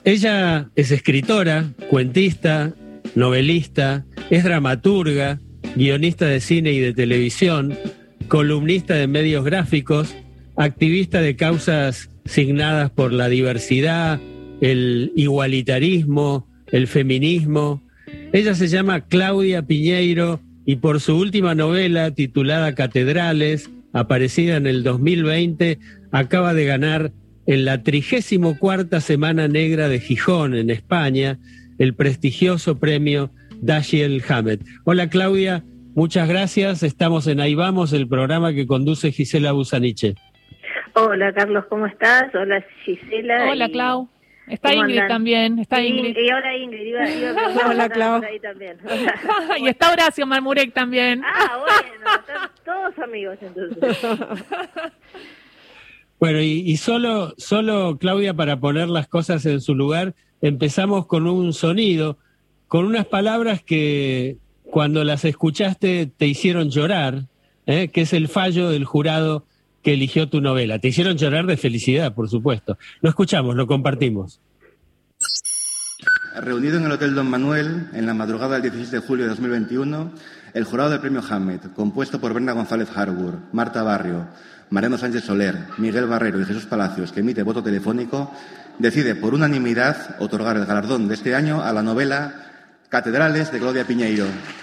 Ella es escritora, cuentista, novelista, es dramaturga, guionista de cine y de televisión, columnista de medios gráficos, activista de causas signadas por la diversidad, el igualitarismo, el feminismo. Ella se llama Claudia Piñeiro y por su última novela titulada Catedrales, aparecida en el 2020, acaba de ganar en la 34ª Semana Negra de Gijón, en España, el prestigioso premio Dashiell Hammett. Hola Claudia, muchas gracias. Estamos en Ahí Vamos, el programa que conduce Gisela Busaniche. Hola Carlos, ¿cómo estás? Hola Gisela. Hola Clau. Está Ingrid también, está Ingrid. Y ahora Ingrid, iba hola Clau. Por ahí también. Y está Horacio Marmurek también. Ah, bueno, están todos amigos entonces. Bueno, y solo Claudia, para poner las cosas en su lugar, empezamos con un sonido, con unas palabras que cuando las escuchaste te hicieron llorar, que es el fallo del jurado que eligió tu novela. Te hicieron llorar de felicidad, por supuesto. Lo escuchamos, lo compartimos. Reunido en el Hotel Don Manuel, en la madrugada del 16 de julio de 2021, el jurado del premio Hammett, compuesto por Brenda González Harbour, Marta Barrio, Mariano Sánchez Soler, Miguel Barrero y Jesús Palacios, que emite voto telefónico, decide por unanimidad otorgar el galardón de este año a la novela Catedrales de Claudia Piñeiro.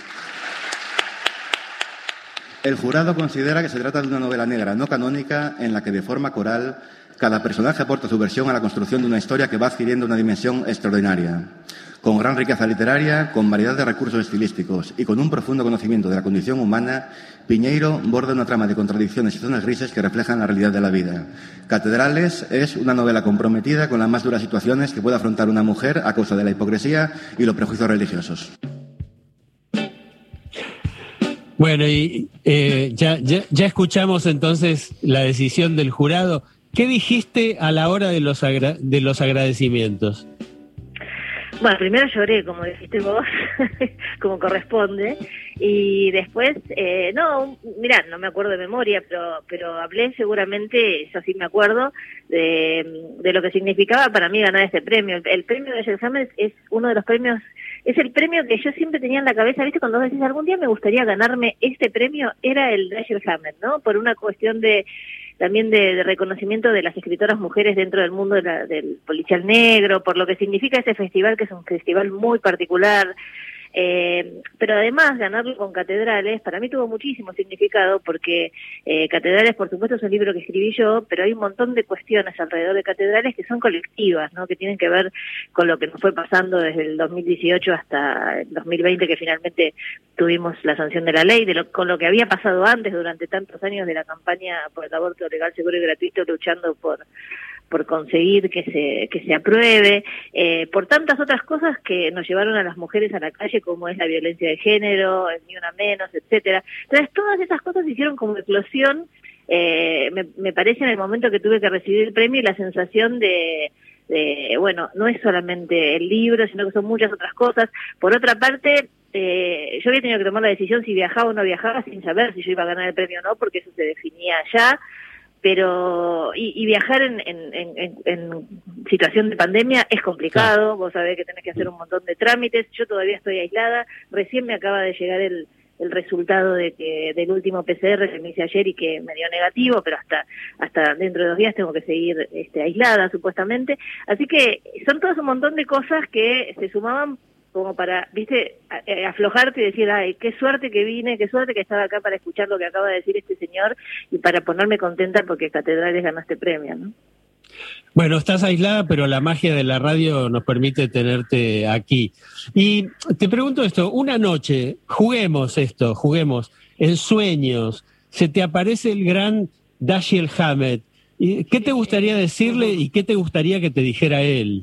El jurado considera que se trata de una novela negra no canónica en la que de forma coral cada personaje aporta su versión a la construcción de una historia que va adquiriendo una dimensión extraordinaria. Con gran riqueza literaria, con variedad de recursos estilísticos y con un profundo conocimiento de la condición humana, Piñeiro borda una trama de contradicciones y zonas grises que reflejan la realidad de la vida. Catedrales es una novela comprometida con las más duras situaciones que puede afrontar una mujer a causa de la hipocresía y los prejuicios religiosos. Bueno, y ya escuchamos entonces la decisión del jurado. ¿Qué dijiste a la hora de los agradecimientos? Bueno, primero lloré, como dijiste vos, como corresponde, y después, mirá, no me acuerdo de memoria, pero hablé seguramente, eso sí me acuerdo, de lo que significaba para mí ganar este premio. El premio de Dashiell Hammett es uno de los premios, es el premio que yo siempre tenía en la cabeza, ¿viste? Cuando vos decís, algún día me gustaría ganarme este premio, era el Dashiell Hammett, ¿no? Por una cuestión también de reconocimiento de las escritoras mujeres dentro del mundo del policial negro, por lo que significa ese festival, que es un festival muy particular. Pero además ganarlo con Catedrales para mí tuvo muchísimo significado porque Catedrales, por supuesto, es un libro que escribí yo, pero hay un montón de cuestiones alrededor de Catedrales que son colectivas, ¿no? Que tienen que ver con lo que nos fue pasando desde el 2018 hasta el 2020, que finalmente tuvimos la sanción de la ley, con lo que había pasado antes durante tantos años de la campaña por el aborto legal, seguro y gratuito, luchando por conseguir que se apruebe, por tantas otras cosas que nos llevaron a las mujeres a la calle, como es la violencia de género, el Ni Una Menos, etcétera. Entonces todas esas cosas hicieron como eclosión, me parece, en el momento que tuve que recibir el premio, y la sensación de bueno, no es solamente el libro, sino que son muchas otras cosas. Por otra parte, yo había tenido que tomar la decisión si viajaba o no viajaba, sin saber si yo iba a ganar el premio o no, porque eso se definía allá. Pero y viajar en situación de pandemia es complicado, vos sabés que tenés que hacer un montón de trámites. Yo todavía estoy aislada, recién me acaba de llegar el resultado del último PCR que me hice ayer y que me dio negativo, pero hasta dentro de 2 días tengo que seguir aislada supuestamente. Así que son todos un montón de cosas que se sumaban como para, viste, aflojarte y decir, ay, qué suerte que vine, qué suerte que estaba acá para escuchar lo que acaba de decir este señor y para ponerme contenta porque Catedrales ganó este premio, ¿no? Bueno, estás aislada, pero la magia de la radio nos permite tenerte aquí. Y te pregunto esto, una noche, juguemos en sueños, se te aparece el gran Dashiell Hammett. ¿Qué te gustaría decirle y qué te gustaría que te dijera él?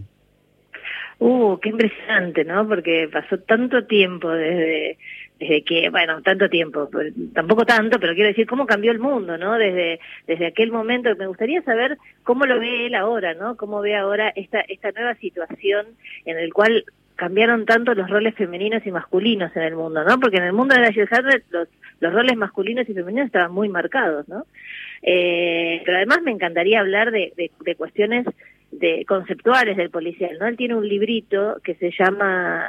Qué impresionante, ¿no? Porque pasó tanto tiempo desde que, bueno, tanto tiempo, tampoco tanto, pero quiero decir, cómo cambió el mundo, ¿no? Desde aquel momento. Me gustaría saber cómo lo ve él ahora, ¿no? Cómo ve ahora esta nueva situación en el cual cambiaron tanto los roles femeninos y masculinos en el mundo, ¿no? Porque en el mundo de Dashiell Hammett los roles masculinos y femeninos estaban muy marcados, ¿no? Pero además me encantaría hablar de cuestiones conceptuales del policial, ¿no? Él tiene un librito que se llama...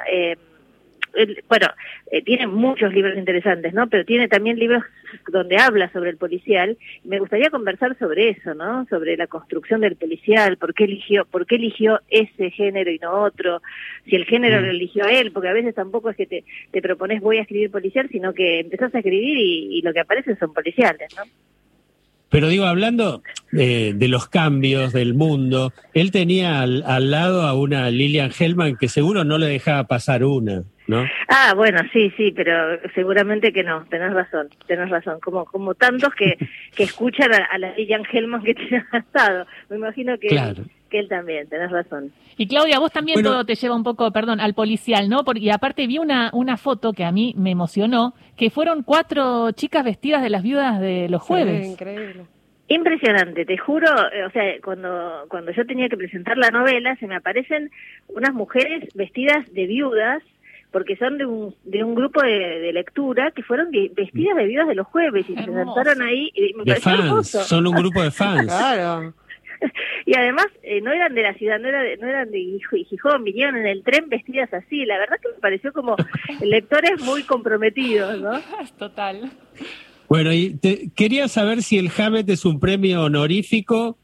tiene muchos libros interesantes, ¿no? Pero tiene también libros donde habla sobre el policial. Me gustaría conversar sobre eso, ¿no? Sobre la construcción del policial, por qué eligió ese género y no otro, si el género lo eligió él, porque a veces tampoco es que te propones voy a escribir policial, sino que empezás a escribir y lo que aparece son policiales, ¿no? Pero digo, hablando de los cambios del mundo, él tenía al lado a una Lilian Hellman que seguro no le dejaba pasar una, ¿no? Ah, bueno, sí, pero seguramente que no, tenés razón, como tantos que escuchan a la Lilian Hellman que tiene al lado, me imagino que, claro, que él también, tenés razón. Y Claudia, vos también bueno, todo te lleva un poco, al policial, ¿no? Porque aparte vi una foto que a mí me emocionó, que fueron 4 chicas vestidas de las viudas de los jueves. Sí, increíble. Impresionante, te juro, o sea, cuando yo tenía que presentar la novela, se me aparecen unas mujeres vestidas de viudas, porque son de un grupo de lectura que fueron vestidas de viudas de los jueves y se sentaron ahí. Y me de pareció fans, hermoso. son un grupo de fans. Claro. Y además no eran de la ciudad, no eran de Gijón, vinieron en el tren vestidas así. La verdad que me pareció como lectores muy comprometidos, ¿no? Total. Bueno, y quería saber si el Hammett es un premio honorífico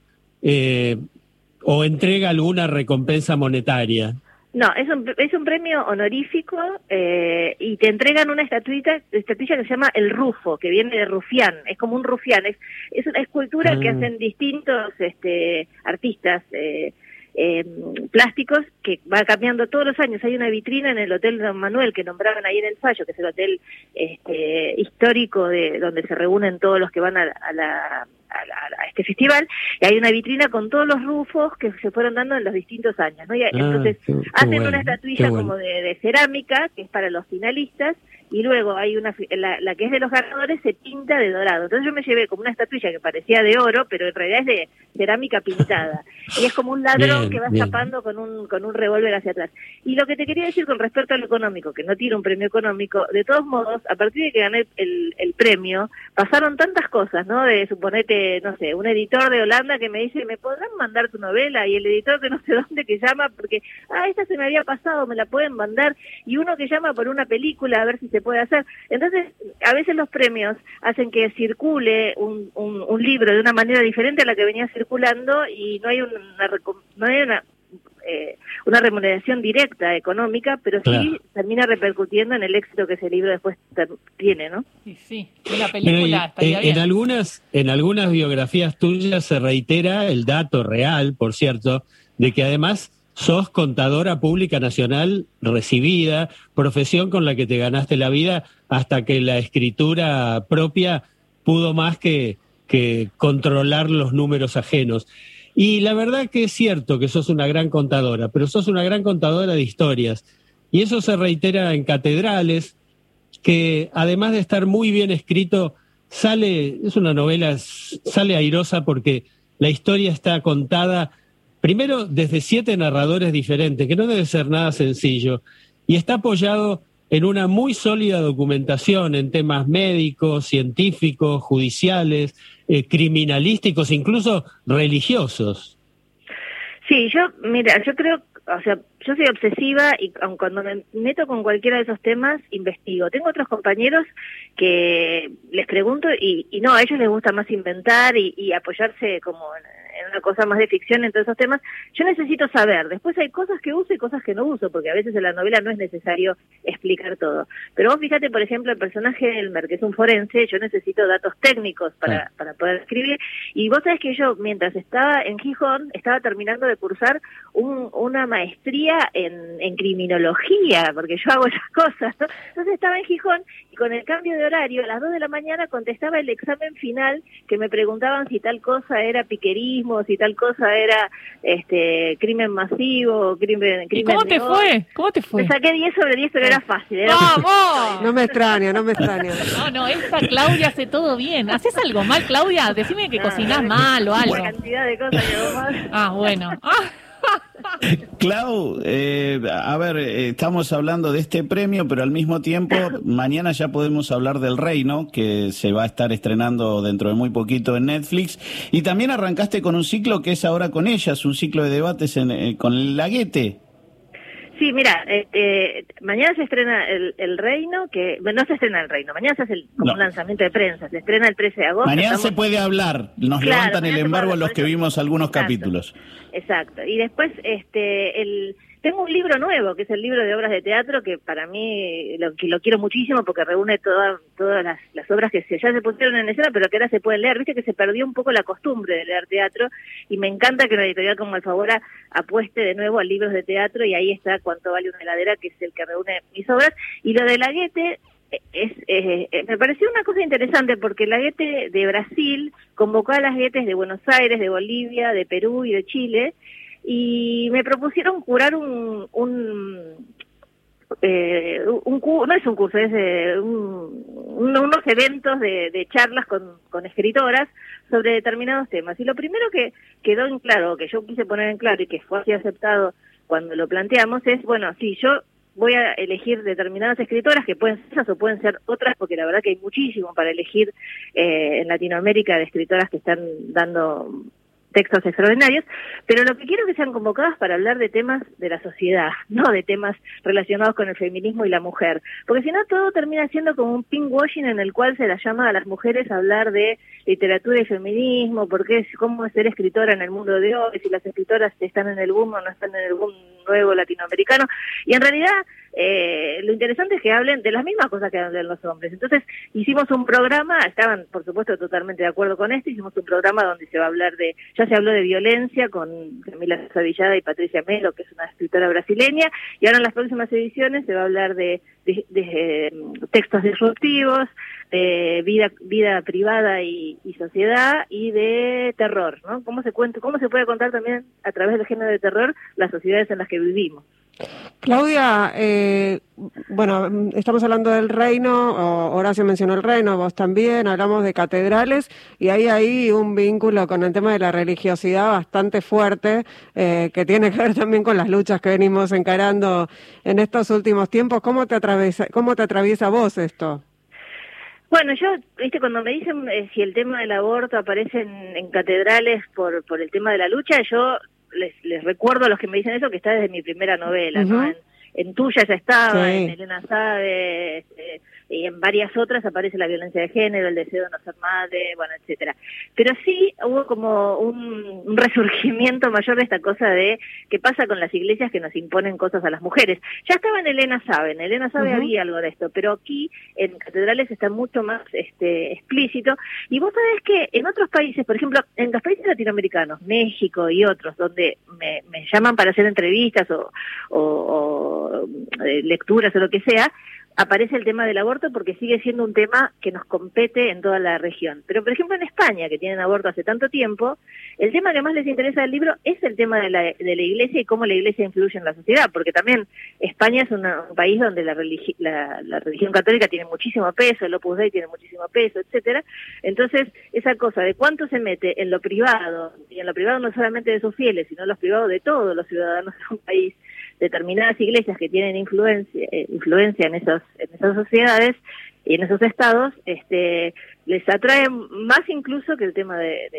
o entrega alguna recompensa monetaria. No, es un premio honorífico y te entregan una estatuilla que se llama el Rufo, que viene de rufián, es como un rufián, es una escultura que hacen distintos artistas plásticos que va cambiando todos los años. Hay una vitrina en el Hotel Don Manuel que nombraban ahí en el Fallo, que es el hotel histórico de donde se reúnen todos los que van a este festival, y hay una vitrina con todos los rufos que se fueron dando en los distintos años, ¿no? Y entonces qué hacen bueno, una estatuilla bueno, como de cerámica, que es para los finalistas, y luego hay la que es de los ganadores se pinta de dorado. Entonces yo me llevé como una estatuilla que parecía de oro, pero en realidad es de cerámica pintada. Y es como un ladrón bien, que va bien, escapando con un revólver hacia atrás. Y lo que te quería decir con respecto a lo económico, que no tiene un premio económico, de todos modos, a partir de que gané el premio, pasaron tantas cosas, ¿no? De suponete, no sé, un editor de Holanda que me dice, ¿me podrán mandar tu novela? Y el editor de no sé dónde que llama porque, esta se me había pasado, me la pueden mandar. Y uno que llama por una película a ver si se puede hacer. Entonces, a veces los premios hacen que circule un libro de una manera diferente a la que venía circulando y no hay una remuneración directa económica, pero claro, sí termina repercutiendo en el éxito que ese libro después tiene, ¿no? Sí, una película estaría bien. En algunas biografías tuyas se reitera el dato real, por cierto, de que además sos contadora pública nacional recibida, profesión con la que te ganaste la vida hasta que la escritura propia pudo más que controlar los números ajenos. Y la verdad que es cierto que sos una gran contadora, pero sos una gran contadora de historias. Y eso se reitera en Catedrales, que además de estar muy bien escrito, es una novela, sale airosa porque la historia está contada primero desde 7 narradores diferentes, que no debe ser nada sencillo, y está apoyado en una muy sólida documentación en temas médicos, científicos, judiciales, criminalísticos, incluso religiosos. Sí, yo creo, o sea, yo soy obsesiva y aun cuando me meto con cualquiera de esos temas, investigo. Tengo otros compañeros que les pregunto y no, a ellos les gusta más inventar y apoyarse como en una cosa más de ficción en todos esos temas. Yo necesito saber. Después hay cosas que uso y cosas que no uso, porque a veces en la novela no es necesario explicar todo. Pero vos fíjate, por ejemplo, el personaje de Elmer, que es un forense, yo necesito datos técnicos para poder escribir. Y vos sabés que yo, mientras estaba en Gijón, estaba terminando de cursar una maestría en criminología, porque yo hago esas cosas, ¿no? Entonces estaba en Gijón y con el cambio de horario, a las 2 de la mañana contestaba el examen final, que me preguntaban si tal cosa era piquerismo, si tal cosa era crimen masivo, crimen ¿Y cómo te fue? ¿Cómo te fue? Me saqué 10 sobre 10, pero era fácil. ¡Vamos! No me extraña. No, esta Claudia hace todo bien. ¿Haces algo mal, Claudia? Decime que cocinás mal o algo. La cantidad de cosas que vos más. Bueno. Clau, a ver, estamos hablando de este premio, pero al mismo tiempo mañana ya podemos hablar del Reino, que se va a estar estrenando dentro de muy poquito en Netflix, y también arrancaste con un ciclo que es Ahora con Ellas, un ciclo de debates con la Goethe. Sí, mira, mañana se estrena el Reino, que no se estrena el Reino, mañana se hace un lanzamiento de prensa, se estrena el 13 de agosto. Mañana se puede hablar, nos levantan el embargo a los que vimos algunos capítulos. Exacto, y después tengo un libro nuevo, que es el libro de obras de teatro, que para mí lo quiero muchísimo porque reúne todas las obras que ya se pusieron en escena, pero que ahora se pueden leer. Viste que se perdió un poco la costumbre de leer teatro, y me encanta que una editorial como Alfaguara apueste de nuevo a libros de teatro, y ahí está Cuánto vale una heladera, que es el que reúne mis obras. Y lo de la Goethe me pareció una cosa interesante, porque la Goethe de Brasil convocó a las Goethes de Buenos Aires, de Bolivia, de Perú y de Chile, y me propusieron curar no es un curso, es unos eventos de charlas con escritoras sobre determinados temas. Y lo primero que quedó en claro, que yo quise poner en claro y que fue así aceptado cuando lo planteamos, es, bueno, sí, yo voy a elegir determinadas escritoras, que pueden ser esas o pueden ser otras, porque la verdad que hay muchísimo para elegir en Latinoamérica de escritoras que están dando textos extraordinarios, pero lo que quiero es que sean convocadas para hablar de temas de la sociedad, no de temas relacionados con el feminismo y la mujer, porque si no todo termina siendo como un pinkwashing en el cual se las llama a las mujeres a hablar de literatura y feminismo, cómo es ser escritora en el mundo de hoy, si las escritoras están en el boom o no están en el boom nuevo latinoamericano, y en realidad lo interesante es que hablen de las mismas cosas que hablan los hombres. Entonces hicimos un programa, estaban por supuesto totalmente de acuerdo con esto, hicimos un programa donde se va a hablar ya se habló de violencia con Camila Savillada y Patricia Melo, que es una escritora brasileña, y ahora en las próximas ediciones se va a hablar de textos disruptivos, de vida privada y sociedad, y de terror, ¿no? Cómo se puede contar también a través del género de terror las sociedades en las que vivimos. Claudia, bueno, estamos hablando del Reino, Horacio mencionó el Reino, vos también, hablamos de catedrales, y hay un vínculo con el tema de la religiosidad bastante fuerte, que tiene que ver también con las luchas que venimos encarando en estos últimos tiempos. ¿Cómo te atraviesa a vos esto? Bueno, cuando me dicen si el tema del aborto aparece en catedrales por el tema de la lucha, yo les recuerdo a los que me dicen eso que está desde mi primera novela, ¿no? En Tuya ya estaba, sí. En Elena sabe, y en varias otras aparece la violencia de género, el deseo de no ser madre, bueno, etcétera. Pero sí hubo como un resurgimiento mayor de esta cosa de qué pasa con las iglesias que nos imponen cosas a las mujeres. Ya estaba en Elena sabe había algo de esto, pero aquí en catedrales está mucho más explícito. Y vos sabés que en otros países, por ejemplo, en los países latinoamericanos, México y otros, donde me llaman para hacer entrevistas o lecturas o lo que sea, aparece el tema del aborto porque sigue siendo un tema que nos compete en toda la región. Pero, por ejemplo, en España, que tienen aborto hace tanto tiempo, el tema que más les interesa del libro es el tema de la Iglesia y cómo la Iglesia influye en la sociedad, porque también España es un país donde la religión católica tiene muchísimo peso, el Opus Dei tiene muchísimo peso, etcétera. Entonces, esa cosa de cuánto se mete en lo privado, y en lo privado no solamente de sus fieles, sino en lo privado de todos los ciudadanos de un país, determinadas iglesias que tienen influencia en esas sociedades y en esos estados, les atrae más incluso que el tema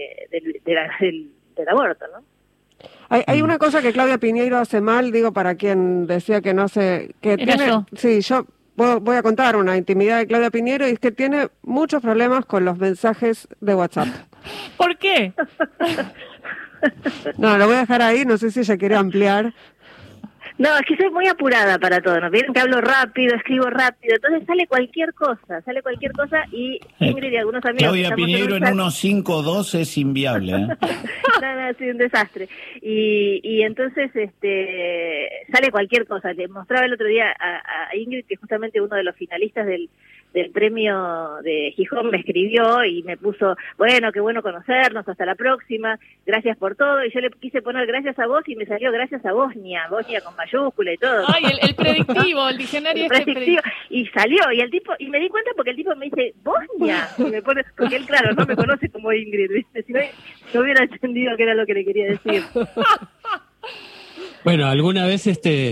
del aborto, ¿no? Hay una cosa que Claudia Piñeiro hace mal, digo, para quien decía que no sé, que Era tiene, yo. Sí, yo voy a contar una intimidad de Claudia Piñeiro, y es que tiene muchos problemas con los mensajes de WhatsApp. ¿Por qué? No, lo voy a dejar ahí, no sé si ella quiere ampliar. No, es que soy muy apurada para todo, ¿no? Vieron que hablo rápido, escribo rápido, entonces sale cualquier cosa y Ingrid y algunos amigos... Claudia Piñeiro en 1.5.2 es inviable, ¿eh? No, soy un desastre. Y entonces sale cualquier cosa. Le mostraba el otro día a Ingrid que justamente uno de los finalistas del premio de Gijón me escribió y me puso, bueno, qué bueno conocernos, hasta la próxima, gracias por todo, y yo le quise poner gracias a vos y me salió gracias a Bosnia con mayúscula y todo. Ay, el predictivo, el diccionario predictivo. Y salió, y el tipo, y me di cuenta porque el tipo me dice, Bosnia, y me pone, porque él, claro, no me conoce como Ingrid, ¿viste? Si no hubiera entendido qué era lo que le quería decir. Bueno, alguna vez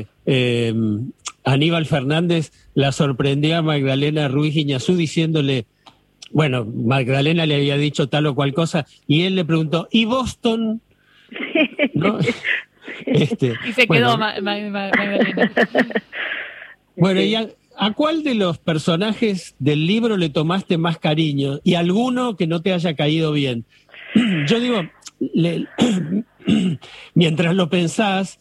Aníbal Fernández la sorprendió a Magdalena Ruiz Guiñazú diciéndole, bueno, Magdalena le había dicho tal o cual cosa, y él le preguntó, ¿y Boston? ¿No? Y se quedó Magdalena. Bueno, ¿y a cuál de los personajes del libro le tomaste más cariño? ¿Y alguno que no te haya caído bien? Yo digo, mientras lo pensás,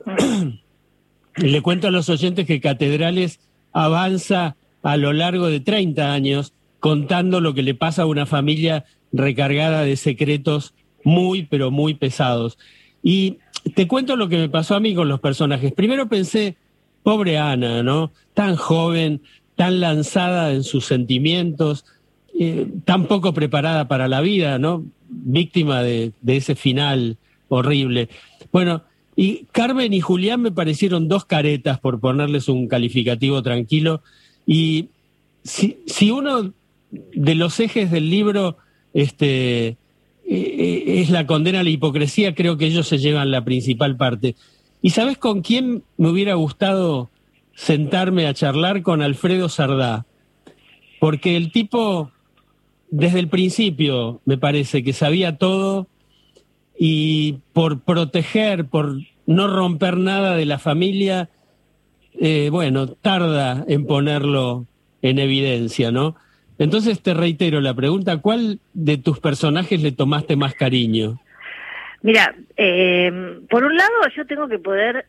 le cuento a los oyentes que Catedrales avanza a lo largo de 30 años contando lo que le pasa a una familia recargada de secretos muy, pero muy pesados. Y te cuento lo que me pasó a mí con los personajes. Primero pensé, pobre Ana, ¿no? Tan joven, tan lanzada en sus sentimientos, tan poco preparada para la vida, ¿no? Víctima de ese final horrible. Bueno, y Carmen y Julián me parecieron dos caretas, por ponerles un calificativo tranquilo, y si uno de los ejes del libro es la condena a la hipocresía, creo que ellos se llevan la principal parte. ¿Y sabes con quién me hubiera gustado sentarme a charlar? Con Alfredo Sardá, porque el tipo desde el principio me parece que sabía todo, y por proteger, por no romper nada de la familia, bueno, tarda en ponerlo en evidencia, ¿no? Entonces te reitero la pregunta, ¿cuál de tus personajes le tomaste más cariño? Mira, por un lado yo tengo que poder,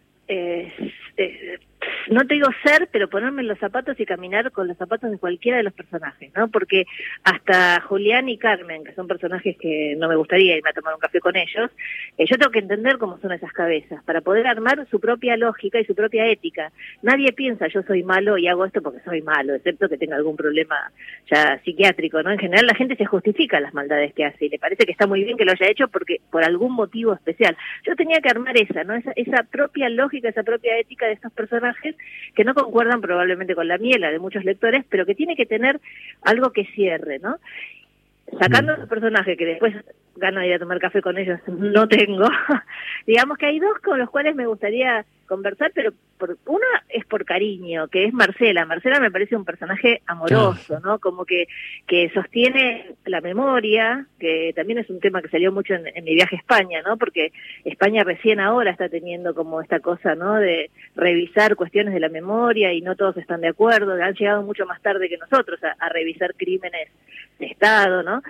no te digo ser, pero ponerme en los zapatos y caminar con los zapatos de cualquiera de los personajes, ¿no? Porque hasta Julián y Carmen, que son personajes que no me gustaría irme a tomar un café con ellos, yo tengo que entender cómo son esas cabezas, para poder armar su propia lógica y su propia ética. Nadie piensa, yo soy malo y hago esto porque soy malo, excepto que tenga algún problema ya psiquiátrico, ¿no? En general la gente se justifica las maldades que hace y le parece que está muy bien que lo haya hecho porque por algún motivo especial. Yo tenía que armar esa, ¿no? Esa propia lógica, esa propia ética de estos personajes que no concuerdan probablemente con la mía, la de muchos lectores, pero que tiene que tener algo que cierre, ¿no? Sacando a los personajes que después gano de ir a tomar café con ellos, no tengo. Digamos que hay dos con los cuales me gustaría conversar, pero una es por cariño, que es Marcela. Marcela me parece un personaje amoroso, ¿no? Como que sostiene la memoria, que también es un tema que salió mucho en mi viaje a España, ¿no? Porque España recién ahora está teniendo como esta cosa, ¿no? De revisar cuestiones de la memoria y no todos están de acuerdo. Han llegado mucho más tarde que nosotros a revisar crímenes de Estado, ¿no?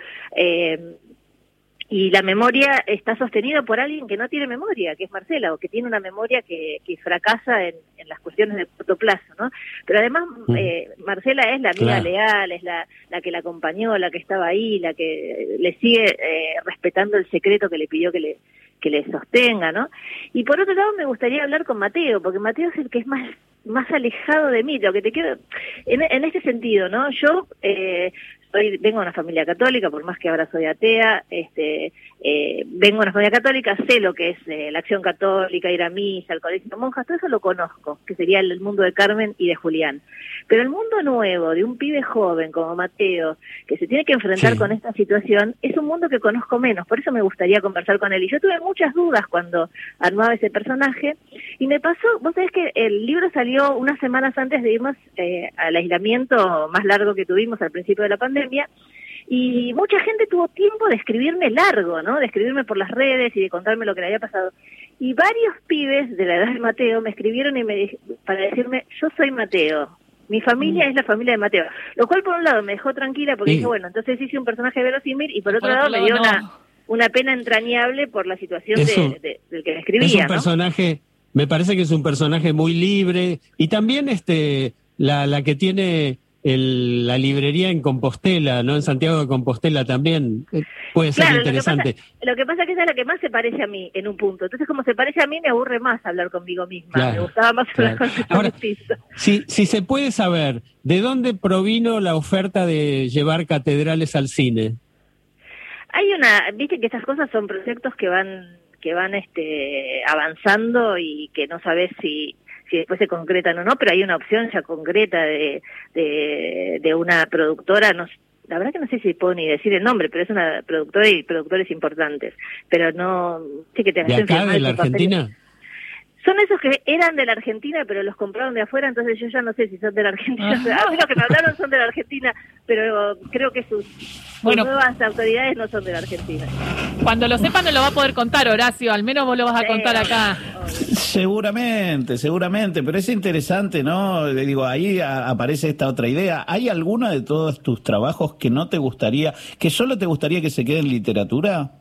Y la memoria está sostenida por alguien que no tiene memoria, que es Marcela, o que tiene una memoria que fracasa en las cuestiones de corto plazo, ¿no? Pero además Marcela es la amiga leal, es la que la acompañó, la que estaba ahí, la que le sigue respetando el secreto que le pidió que le sostenga, ¿no? Y por otro lado me gustaría hablar con Mateo, porque Mateo es el que es más alejado de mí, lo que te quiero en este sentido, ¿no? Yo vengo de una familia católica, por más que ahora soy atea, vengo de una familia católica, sé lo que es la acción católica, ir a misa, el colegio de monjas, todo eso lo conozco, que sería el mundo de Carmen y de Julián. Pero el mundo nuevo, de un pibe joven como Mateo, que se tiene que enfrentar con esta situación, es un mundo que conozco menos, por eso me gustaría conversar con él. Y yo tuve muchas dudas cuando armaba ese personaje, y me pasó, vos sabés que el libro salió unas semanas antes de irnos al aislamiento más largo que tuvimos al principio de la pandemia, y mucha gente tuvo tiempo de escribirme largo, ¿no? De escribirme por las redes y de contarme lo que le había pasado. Y varios pibes de la edad de Mateo me escribieron para decirme, yo soy Mateo, mi familia es la familia de Mateo. Lo cual por un lado me dejó tranquila porque dije, bueno, entonces hice un personaje verosímil, y por otro lado me dio una pena entrañable por la situación del que me escribía, es un ¿no? Personaje, me parece que es un personaje muy libre, y también la que tiene la librería en Compostela, ¿no? En Santiago de Compostela también puede ser interesante. Lo que pasa es que esa es la que más se parece a mí en un punto. Entonces, como se parece a mí, me aburre más hablar conmigo misma. Me gustaba más hablar con Ahora, si se puede saber, ¿de dónde provino la oferta de llevar Catedrales al cine? Hay viste que estas cosas son proyectos que van avanzando y que no sabes si después se concretan o no, pero hay una opción ya concreta de una productora, la verdad que no sé si puedo ni decir el nombre, pero es una productora y productores importantes, pero no sé que te ¿De acá, de la Argentina? Son esos que eran de la Argentina, pero los compraron de afuera, entonces yo ya no sé si son de la Argentina. A mí los que me hablaron son de la Argentina, pero creo que sus nuevas autoridades no son de la Argentina. Cuando lo sepan no lo va a poder contar, Horacio, al menos vos lo vas a contar acá. Seguramente, pero es interesante, ¿no? Digo, ahí aparece esta otra idea. ¿Hay alguno de todos tus trabajos que no te gustaría, que solo te gustaría que se quede en literatura?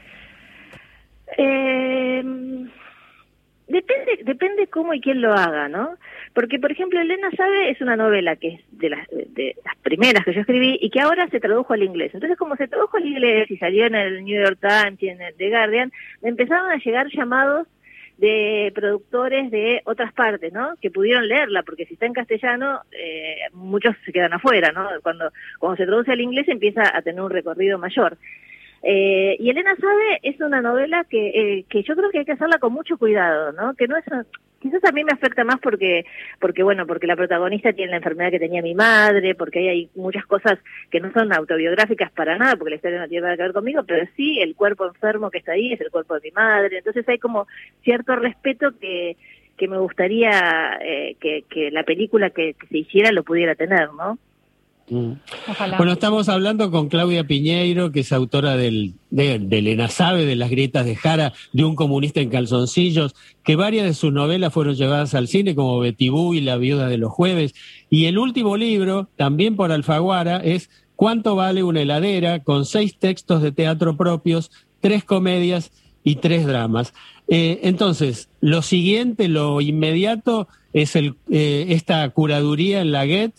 Depende cómo y quién lo haga, ¿no? Porque, por ejemplo, Elena Sabe es una novela que es de las primeras que yo escribí y que ahora se tradujo al inglés. Entonces, como se tradujo al inglés y salió en el New York Times y en el The Guardian, me empezaron a llegar llamados de productores de otras partes, ¿no? Que pudieron leerla, porque si está en castellano, muchos se quedan afuera, ¿no? Cuando se traduce al inglés empieza a tener un recorrido mayor. Y Elena Sabe es una novela que yo creo que hay que hacerla con mucho cuidado, ¿no? Que no es, quizás a mí me afecta más porque la protagonista tiene la enfermedad que tenía mi madre, porque ahí hay muchas cosas que no son autobiográficas para nada, porque la historia no tiene nada que ver conmigo, pero sí el cuerpo enfermo que está ahí es el cuerpo de mi madre, entonces hay como cierto respeto que me gustaría que la película que se hiciera lo pudiera tener, ¿no? Ojalá. Bueno, estamos hablando con Claudia Piñeiro, que es autora de Elena Sabe, de Las grietas de Jara, de Un comunista en calzoncillos, que varias de sus novelas fueron llevadas al cine, como Betty Boo y La viuda de los jueves. Y el último libro, también por Alfaguara, es ¿Cuánto vale una heladera?, con 6 textos de teatro propios, 3 comedias y 3 dramas. Entonces, lo siguiente, lo inmediato, es esta curaduría en la Goethe.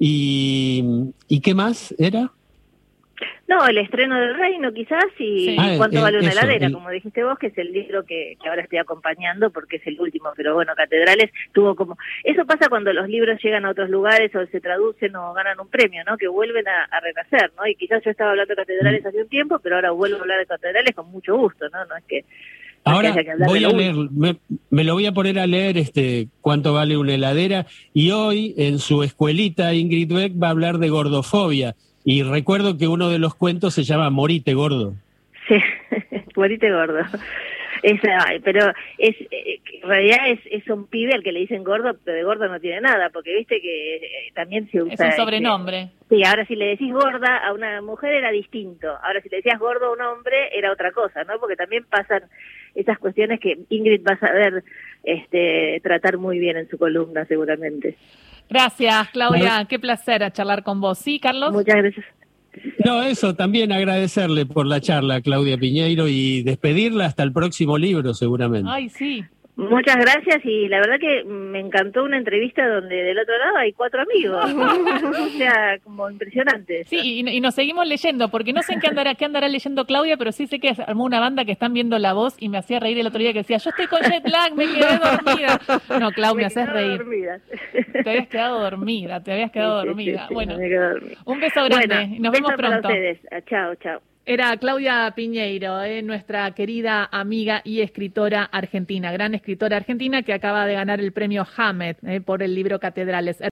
¿Y qué más era? No, el estreno del Reino quizás y Sí. ¿Cuánto vale una heladera? Eso, Como dijiste vos, que es el libro que ahora estoy acompañando porque es el último, pero bueno, Catedrales tuvo como... Eso pasa cuando los libros llegan a otros lugares o se traducen o ganan un premio, ¿no? Que vuelven a renacer, ¿no? Y quizás yo estaba hablando de Catedrales hace un tiempo, pero ahora vuelvo a hablar de Catedrales con mucho gusto, ¿no? No es que... Ahora voy a leer, me lo voy a poner a leer ¿Cuánto vale una heladera? Y hoy en su escuelita Ingrid Beck va a hablar de gordofobia. Y recuerdo que uno de los cuentos se llama Morite gordo. Sí, Morite gordo. Pero en realidad es un pibe al que le dicen gordo, pero de gordo no tiene nada, porque viste que también se usa... Es un sobrenombre. Sí, ahora si le decís gorda a una mujer era distinto, ahora si le decías gordo a un hombre era otra cosa, ¿no? Porque también pasan esas cuestiones que Ingrid va a saber tratar muy bien en su columna seguramente. Gracias, Claudia, qué placer charlar con vos. ¿Sí, Carlos? Muchas gracias. No, eso, también agradecerle por la charla, Claudia Piñeiro, y despedirla hasta el próximo libro, seguramente. Ay, sí. Muchas gracias y la verdad que me encantó una entrevista donde del otro lado hay 4 amigos, o sea, como impresionante. Eso. Sí, y nos seguimos leyendo, porque no sé en qué andará leyendo Claudia, pero sí sé que armó una banda que están viendo La Voz y me hacía reír el otro día que decía, yo estoy con jet lag, me quedé dormida. No, Claudia, me haces reír. Dormida. Te habías quedado dormida. Sí, bueno, me quedé dormida. un beso grande y nos vemos beso para pronto. ustedes. Chao, chao. Era Claudia Piñeiro, nuestra querida amiga y escritora argentina, gran escritora argentina que acaba de ganar el premio Hamed por el libro Catedrales.